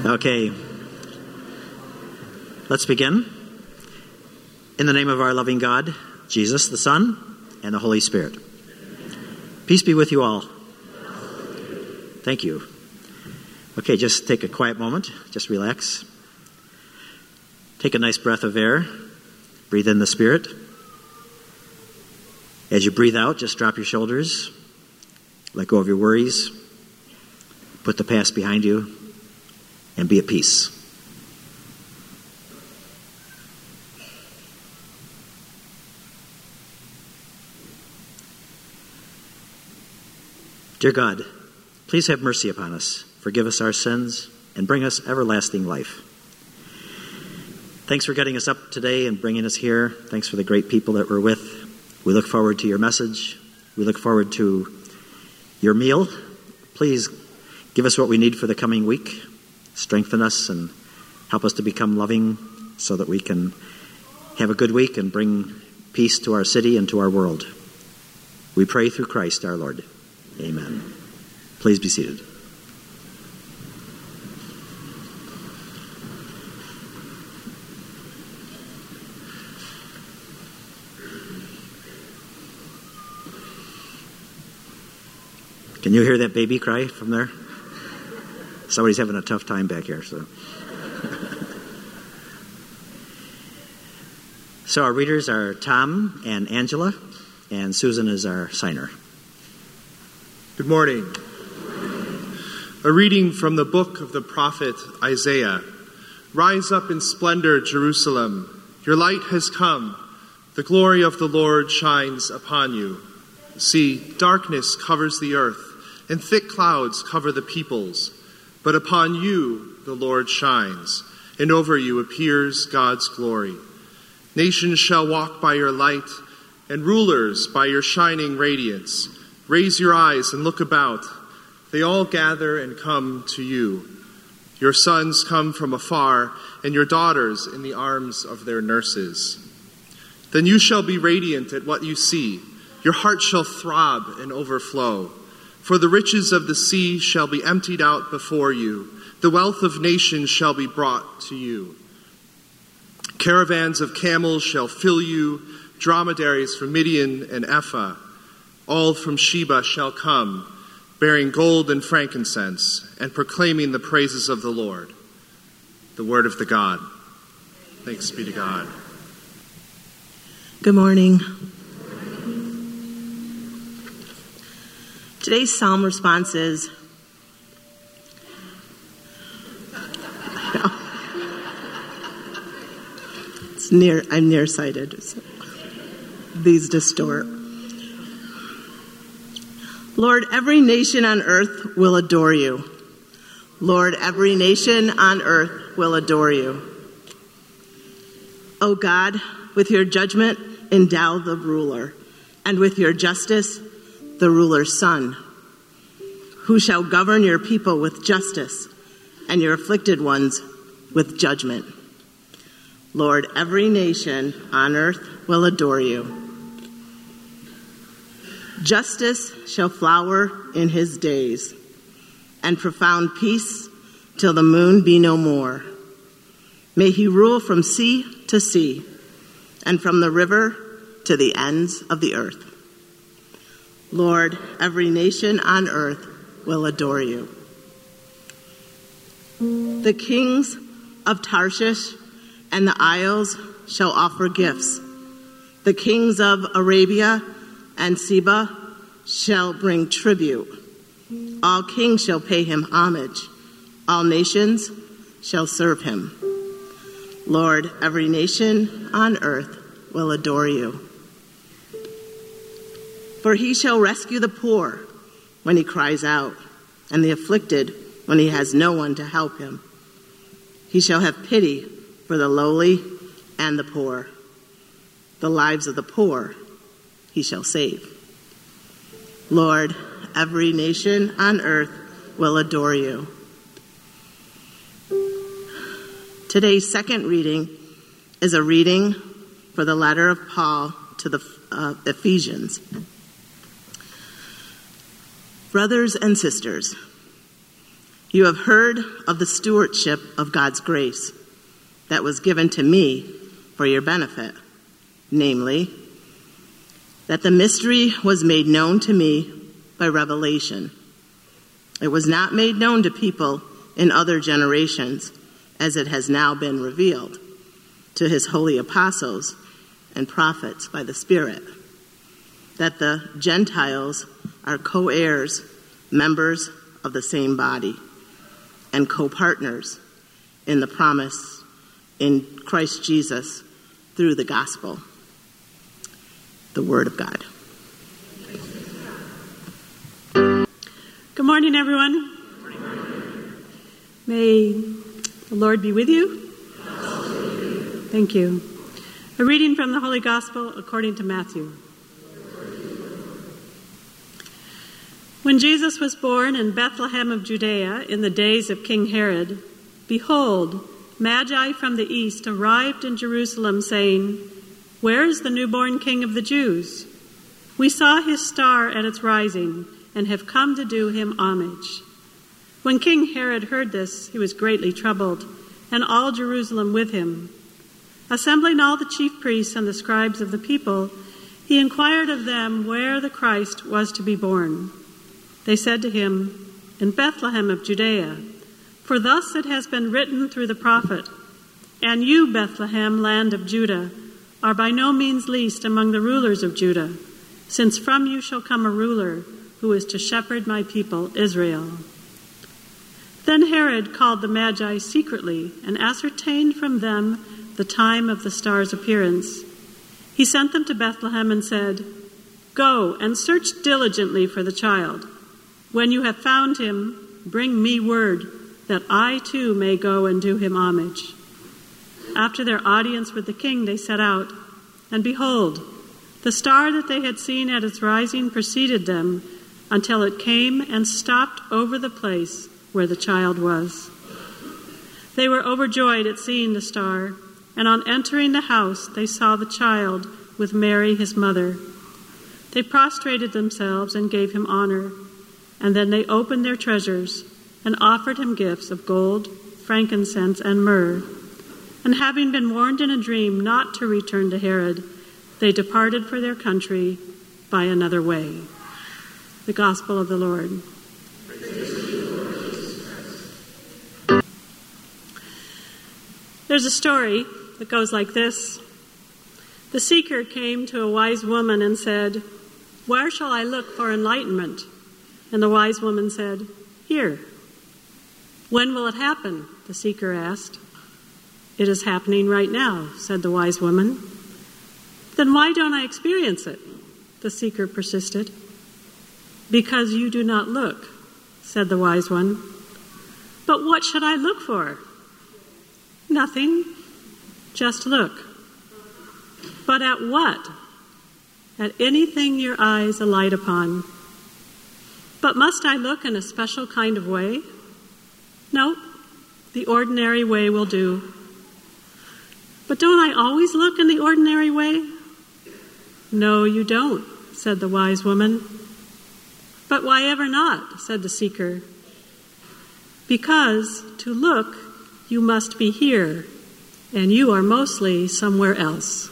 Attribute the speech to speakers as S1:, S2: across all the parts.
S1: Okay, let's begin. In the name of our loving God, Jesus, the Son, and the Holy Spirit. Peace be with you all. Thank you. Okay, just take a quiet moment. Just relax. Take a nice breath of air. Breathe in the Spirit. As you breathe out, just drop your shoulders. Let go of your worries. Put the past behind you. And be at peace. Dear God, please have mercy upon us, forgive us our sins, and bring us everlasting life. Thanks for getting us up today and bringing us here. Thanks for the great people that we're with. We look forward to your message. We look forward to your meal. Please give us what we need for the coming week. Strengthen us and help us to become loving so that we can have a good week and bring peace to our city and to our world. We pray through Christ our Lord. Amen. Please be seated. Can you hear that baby cry from there? Somebody's having a tough time back here. So our readers are Tom and Angela, and Susan is our signer.
S2: Good morning. A reading from the book of the prophet Isaiah. Rise up in splendor, Jerusalem. Your light has come. The glory of the Lord shines upon you. See, darkness covers the earth, and thick clouds cover the peoples. But upon you the Lord shines, and over you appears God's glory. Nations shall walk by your light, and rulers by your shining radiance. Raise your eyes and look about. They all gather and come to you. Your sons come from afar, and your daughters in the arms of their nurses. Then you shall be radiant at what you see. Your heart shall throb and overflow. For the riches of the sea shall be emptied out before you. The wealth of nations shall be brought to you. Caravans of camels shall fill you. Dromedaries from Midian and Ephah. All from Sheba shall come, bearing gold and frankincense, and proclaiming the praises of the Lord. The word of the God. Thanks be to God.
S3: Good morning. Today's psalm response is, I'm nearsighted, so these distort. Lord, every nation on earth will adore you. Lord, every nation on earth will adore you. O God, with your judgment, endow the ruler, and with your justice, the ruler's son, who shall govern your people with justice and your afflicted ones with judgment. Lord, every nation on earth will adore you. Justice shall flower in his days, and profound peace till the moon be no more. May he rule from sea to sea, and from the river to the ends of the earth. Lord, every nation on earth will adore you. The kings of Tarshish and the isles shall offer gifts. The kings of Arabia and Seba shall bring tribute. All kings shall pay him homage. All nations shall serve him. Lord, every nation on earth will adore you. For he shall rescue the poor when he cries out, and the afflicted when he has no one to help him. He shall have pity for the lowly and the poor. The lives of the poor he shall save. Lord, every nation on earth will adore you. Today's second reading is a reading for the letter of Paul to the Ephesians. Brothers and sisters, You have heard of the stewardship of God's grace that was given to me for your benefit, namely, that the mystery was made known to me by revelation. It was not made known to people in other generations, as it has now been revealed to his holy apostles and prophets by the Spirit, that the Gentiles are co-heirs, members of the same body, and co-partners in the promise in Christ Jesus through the gospel. The word of God.
S4: Good morning, everyone. May the Lord be with you. Thank you. A reading from the Holy Gospel according to Matthew. When Jesus was born in Bethlehem of Judea in the days of King Herod, behold, Magi from the east arrived in Jerusalem, saying, "Where is the newborn King of the Jews? We saw his star at its rising and have come to do him homage." When King Herod heard this, he was greatly troubled, and all Jerusalem with him. Assembling all the chief priests and the scribes of the people, he inquired of them where the Christ was to be born. They said to him, "In Bethlehem of Judea, for thus it has been written through the prophet, 'And you, Bethlehem, land of Judah, are by no means least among the rulers of Judah, since from you shall come a ruler who is to shepherd my people Israel.'" Then Herod called the Magi secretly and ascertained from them the time of the star's appearance. He sent them to Bethlehem and said, "Go and search diligently for the child. When you have found him, bring me word that I too may go and do him homage." After their audience with the king, they set out, and behold, the star that they had seen at its rising preceded them until it came and stopped over the place where the child was. They were overjoyed at seeing the star, and on entering the house they saw the child with Mary his mother. They prostrated themselves and gave him honor, and then they opened their treasures and offered him gifts of gold, frankincense, and myrrh. And having been warned in a dream not to return to Herod, they departed for their country by another way. The Gospel of the Lord. There's a story that goes like this. The seeker came to a wise woman and said, "Where shall I look for enlightenment?" And the wise woman said, "Here." "When will it happen?" the seeker asked. "It is happening right now," said the wise woman. "Then why don't I experience it?" the seeker persisted. "Because you do not look," said the wise one. "But what should I look for?" "Nothing. Just look." "But at what?" "At anything your eyes alight upon." "But must I look in a special kind of way?" "No, the ordinary way will do." "But don't I always look in the ordinary way?" "No, you don't," said the wise woman. "But why ever not?" said the seeker. "Because to look, you must be here, and you are mostly somewhere else."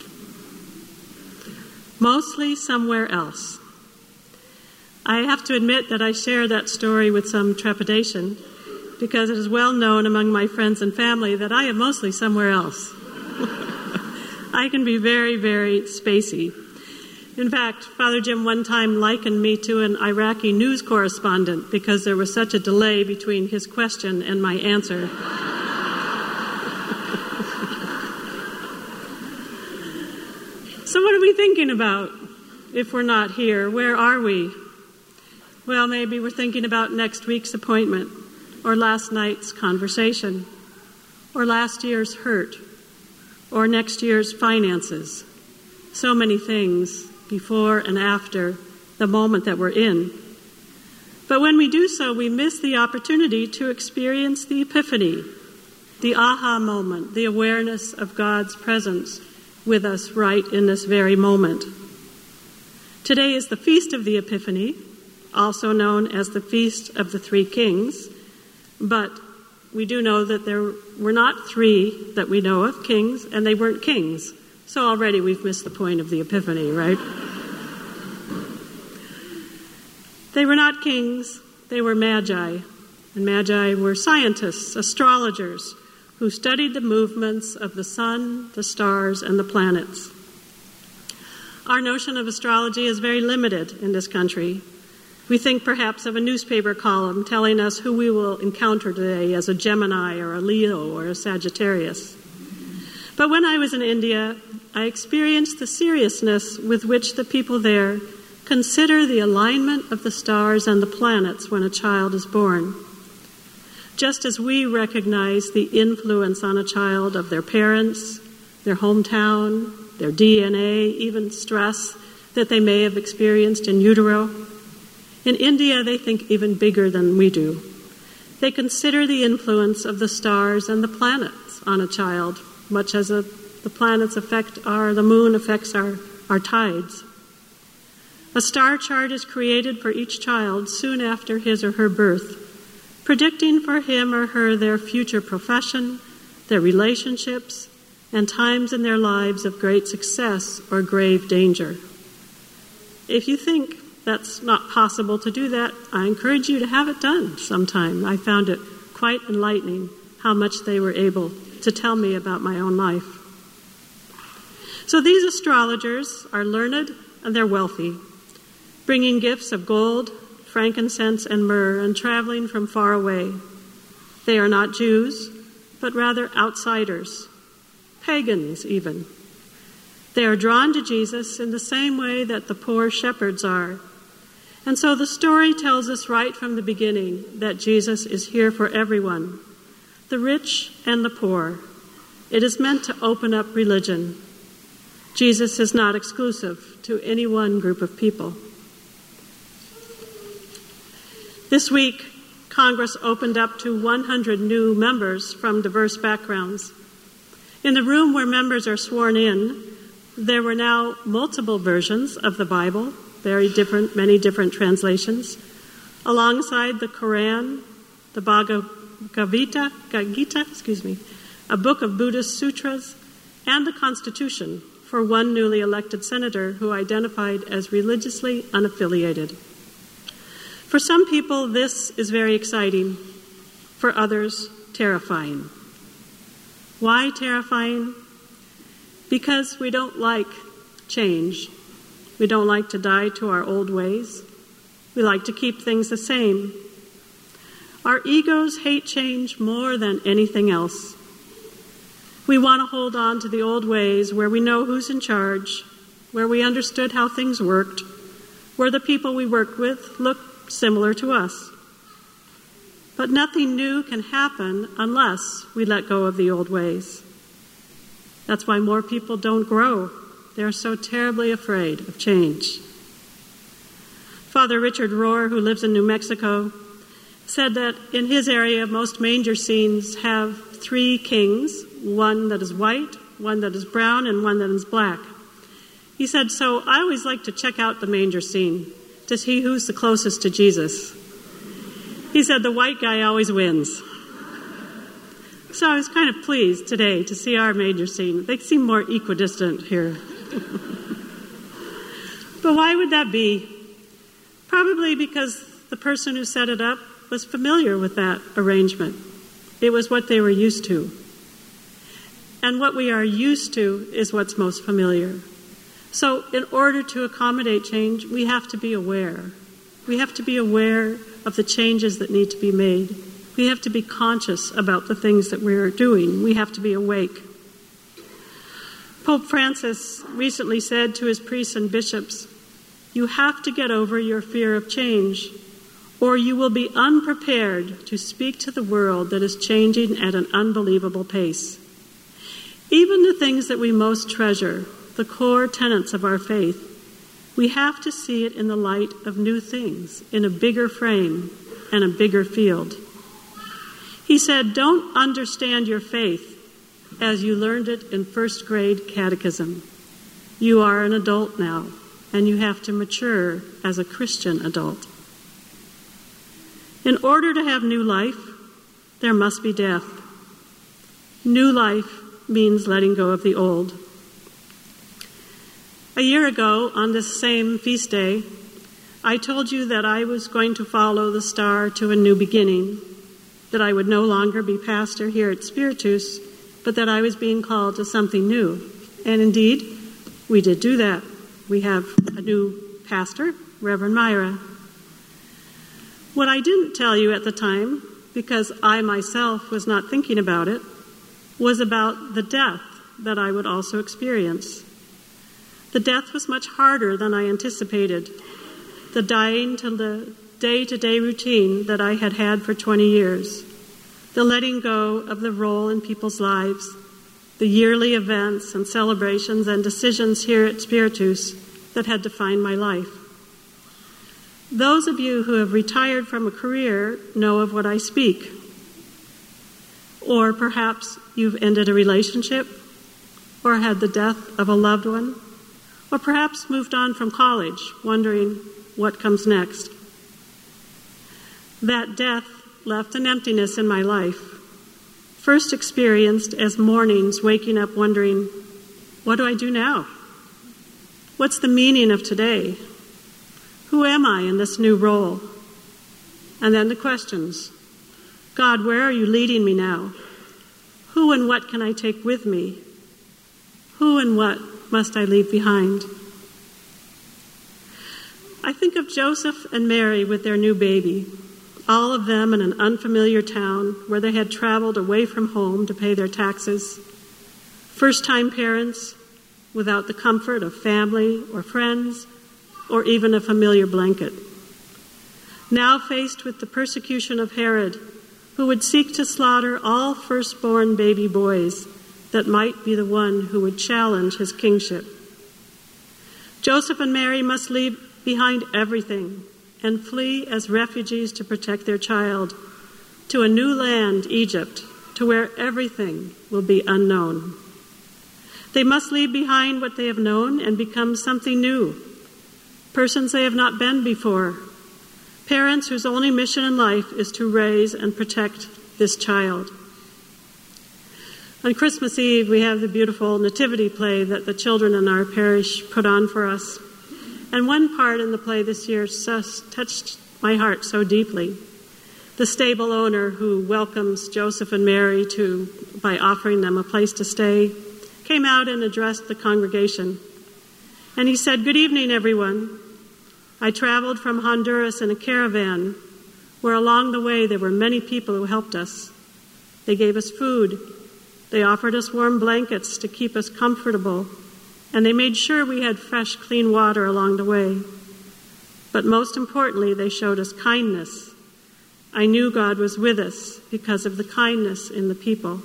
S4: Mostly somewhere else. I have to admit that I share that story with some trepidation, because it is well known among my friends and family that I am mostly somewhere else. I can be very, very spacey. In fact, Father Jim one time likened me to an Iraqi news correspondent because there was such a delay between his question and my answer. So what are we thinking about if we're not here? Where are we? Well, maybe we're thinking about next week's appointment, or last night's conversation, or last year's hurt, or next year's finances. So many things before and after the moment that we're in. But when we do so, we miss the opportunity to experience the epiphany, the aha moment, the awareness of God's presence with us right in this very moment. Today is the Feast of the Epiphany, also known as the Feast of the Three Kings, But we do know that there were not 3 that we know of, kings, and they weren't kings. So already we've missed the point of the Epiphany, right? They were not kings, they were magi. And magi were scientists, astrologers, who studied the movements of the sun, the stars, and the planets. Our notion of astrology is very limited in this country. We think perhaps of a newspaper column telling us who we will encounter today as a Gemini or a Leo or a Sagittarius. But when I was in India, I experienced the seriousness with which the people there consider the alignment of the stars and the planets when a child is born. Just as we recognize the influence on a child of their parents, their hometown, their DNA, even stress that they may have experienced in utero, in India they think even bigger than we do. They consider the influence of the stars and the planets on a child, much as the planets the moon affects our tides. A star chart is created for each child soon after his or her birth, predicting for him or her their future profession, their relationships, and times in their lives of great success or grave danger. If you think that's not possible to do that, I encourage you to have it done sometime. I found it quite enlightening how much they were able to tell me about my own life. So these astrologers are learned and they're wealthy, bringing gifts of gold, frankincense, and myrrh, and traveling from far away. They are not Jews, but rather outsiders, pagans even. They are drawn to Jesus in the same way that the poor shepherds are. And so the story tells us right from the beginning that Jesus is here for everyone, the rich and the poor. It is meant to open up religion. Jesus is not exclusive to any one group of people. This week, Congress opened up to 100 new members from diverse backgrounds. In the room where members are sworn in, there were now multiple versions of the Bible, many different translations, alongside the Quran, the Bhagavad Gita, a book of Buddhist sutras, and the Constitution for one newly elected senator who identified as religiously unaffiliated. For some people, this is very exciting. For others, terrifying. Why terrifying? Because we don't like change. We don't like to die to our old ways. We like to keep things the same. Our egos hate change more than anything else. We want to hold on to the old ways where we know who's in charge, where we understood how things worked, where the people we worked with looked similar to us. But nothing new can happen unless we let go of the old ways. That's why more people don't grow. They're so terribly afraid of change. Father Richard Rohr, who lives in New Mexico, said that in his area, most manger scenes have 3 kings, one that is white, one that is brown, and one that is black. He said, so I always like to check out the manger scene to see who's the closest to Jesus. He said the white guy always wins. So I was kind of pleased today to see our manger scene. They seem more equidistant here. But why would that be? Probably because the person who set it up was familiar with that arrangement. It was what they were used to. And what we are used to is what's most familiar. So in order to accommodate change, we have to be aware. We have to be aware of the changes that need to be made. We have to be conscious about the things that we're doing. We have to be awake. Pope Francis recently said to his priests and bishops, you have to get over your fear of change, or you will be unprepared to speak to the world that is changing at an unbelievable pace. Even the things that we most treasure, the core tenets of our faith, we have to see it in the light of new things, in a bigger frame and a bigger field. He said, don't understand your faith as you learned it in first grade catechism. You are an adult now, and you have to mature as a Christian adult. In order to have new life, there must be death. New life means letting go of the old. A year ago, on this same feast day, I told you that I was going to follow the star to a new beginning, that I would no longer be pastor here at Spiritus, but that I was being called to something new. And indeed, we did do that. We have a new pastor, Reverend Myra. What I didn't tell you at the time, because I myself was not thinking about it, was about the death that I would also experience. The death was much harder than I anticipated. The dying to the day-to-day routine that I had had for 20 years. The letting go of the role in people's lives. The yearly events and celebrations and decisions here at Spiritus that had defined my life. Those of you who have retired from a career know of what I speak. Or perhaps you've ended a relationship, or had the death of a loved one, or perhaps moved on from college, wondering what comes next. That death left an emptiness in my life, first experienced as mornings waking up wondering, what do I do now? What's the meaning of today? Who am I in this new role? And then the questions. God, where are you leading me now? Who and what can I take with me? Who and what must I leave behind? I think of Joseph and Mary with their new baby, all of them in an unfamiliar town where they had traveled away from home to pay their taxes. First-time parents without the comfort of family or friends or even a familiar blanket. Now faced with the persecution of Herod, who would seek to slaughter all firstborn baby boys that might be the one who would challenge his kingship. Joseph and Mary must leave behind everything and flee as refugees to protect their child to a new land, Egypt, to where everything will be unknown. They must leave behind what they have known and become something new, persons they have not been before, parents whose only mission in life is to raise and protect this child. On Christmas Eve, we have the beautiful nativity play that the children in our parish put on for us. And one part in the play this year touched my heart so deeply. The stable owner who welcomes Joseph and Mary by offering them a place to stay came out and addressed the congregation. And he said, "Good evening, everyone. I traveled from Honduras in a caravan where along the way there were many people who helped us. They gave us food. They offered us warm blankets to keep us comfortable. And they made sure we had fresh, clean water along the way. But most importantly, they showed us kindness. I knew God was with us because of the kindness in the people."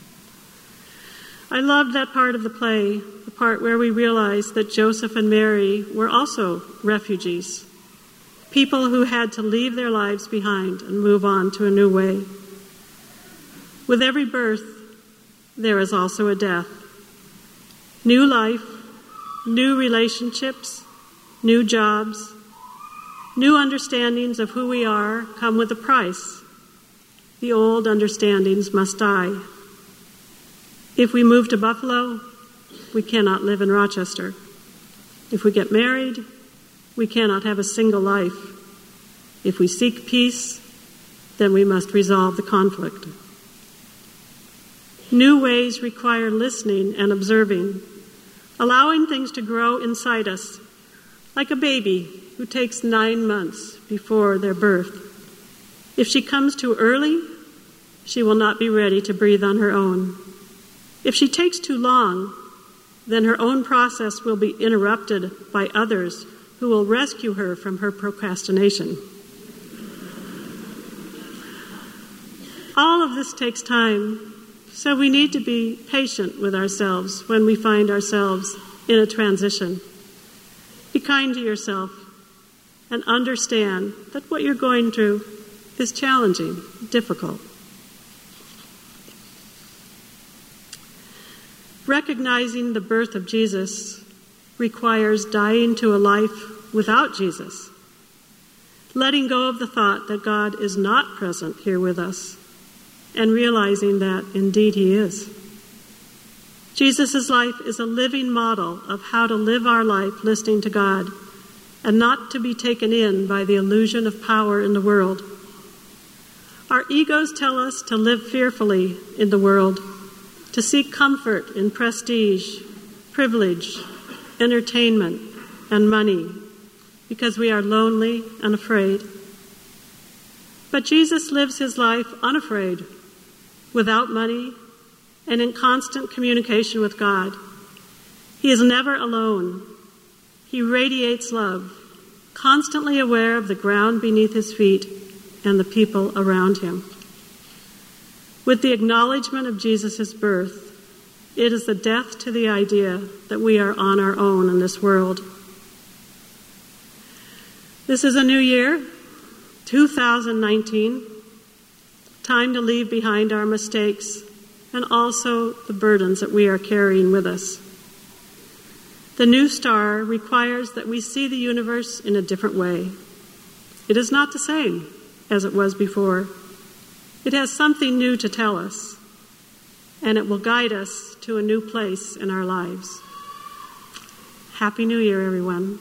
S4: I loved that part of the play, the part where we realized that Joseph and Mary were also refugees, people who had to leave their lives behind and move on to a new way. With every birth, there is also a death. New life, new relationships, new jobs, new understandings of who we are come with a price. The old understandings must die. If we move to Buffalo, we cannot live in Rochester. If we get married, we cannot have a single life. If we seek peace, then we must resolve the conflict. New ways require listening and observing, allowing things to grow inside us, like a baby who takes 9 months before their birth. If she comes too early, she will not be ready to breathe on her own. If she takes too long, then her own process will be interrupted by others who will rescue her from her procrastination. All of this takes time, so we need to be patient with ourselves when we find ourselves in a transition. Be kind to yourself and understand that what you're going through is challenging, difficult. Recognizing the birth of Jesus requires dying to a life without Jesus, letting go of the thought that God is not present here with us, and realizing that indeed he is. Jesus' life is a living model of how to live our life listening to God and not to be taken in by the illusion of power in the world. Our egos tell us to live fearfully in the world, to seek comfort in prestige, privilege, entertainment, and money, because we are lonely and afraid. But Jesus lives his life unafraid, without money, and in constant communication with God. He is never alone. He radiates love, constantly aware of the ground beneath his feet and the people around him. With the acknowledgement of Jesus' birth, it is the death to the idea that we are on our own in this world. This is a new year, 2019, time to leave behind our mistakes and also the burdens that we are carrying with us. The new star requires that we see the universe in a different way. It is not the same as it was before. It has something new to tell us, and it will guide us to a new place in our lives. Happy New Year, everyone.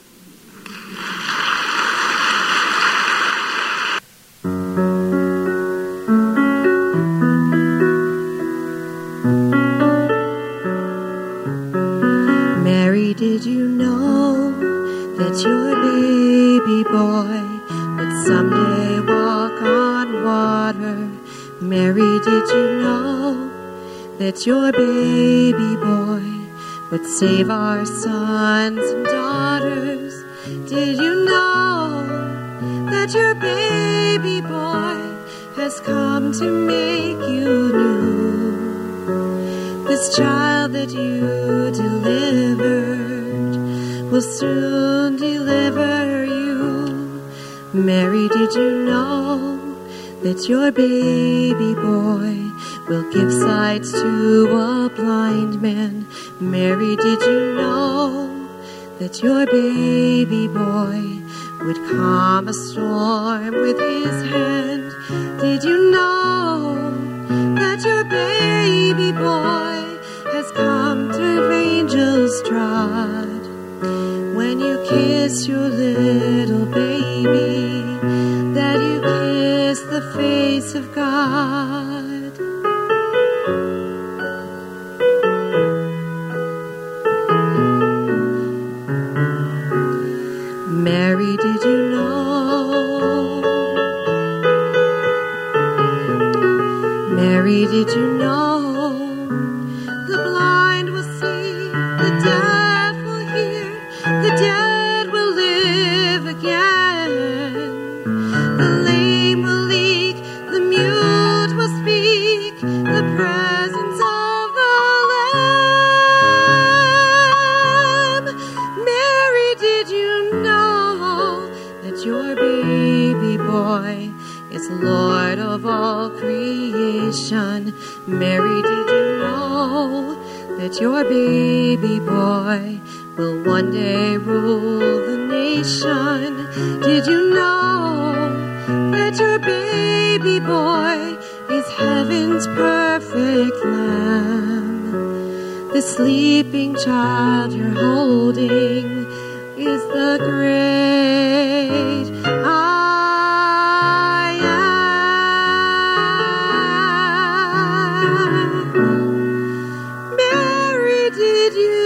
S5: Mary, did you know that your baby boy would someday walk on water? Mary, did you know that your baby boy would save our sons and daughters? Did you know that your baby boy has come to make you new? This child that you delivered will soon deliver you. Mary, did you know that your baby boy will give sight to a blind man? Mary, did you know that your baby boy would calm a storm with his hand? Did you know that your baby boy has come to angels trot? When you kiss your little baby, that you kiss the face of God. Mary, did you know? Mary, did you know? The blind will see, the deaf will hear, the dead will live again. The lame will leap, the mute will speak, the presence of the Lamb. Mary, did you know that your baby boy is Lord of all creation? Mary, did you know that your baby boy will one day rule the nation? Did you know that your baby boy is heaven's perfect lamb? The sleeping child you're holding is the great I am. Mary, did you